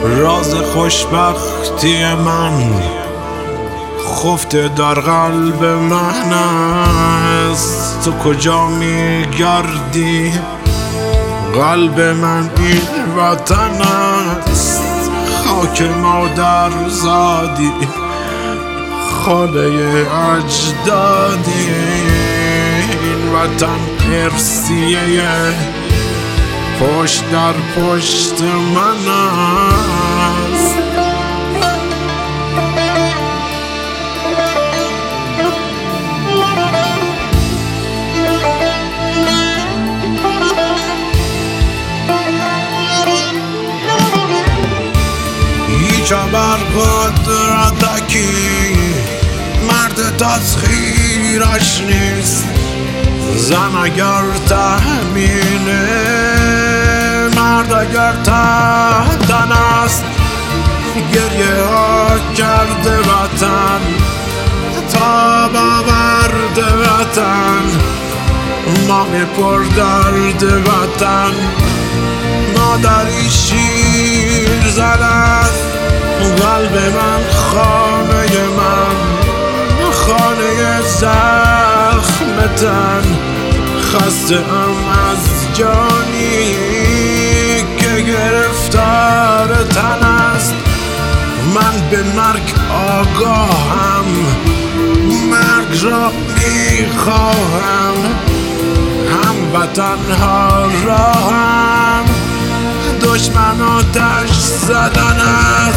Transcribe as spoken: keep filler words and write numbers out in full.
راز خوشبختی من خفته در قلب من است. تو کجا میگردی؟ قلب من این وطن است. خاک مادر زادی، خانه اجدادی. این وطن ارثیه پشت در پشت من است. هیچ بر قدرتکی مرد تسخیرش نیست. زن اگر تحمیله، مرد اگر تحتن است. گریه ها کرده وطن، تا باورد وطن. مامی پر درد وطن، مادری شیر زدن. قلب من خانه من، خانه زخم تن. خسته ام از جانی که گرفتار تن است. من به مرگ آگاهم، مرگ را میخواهم. هم وطن ها را هم دشمن آتش زدن است.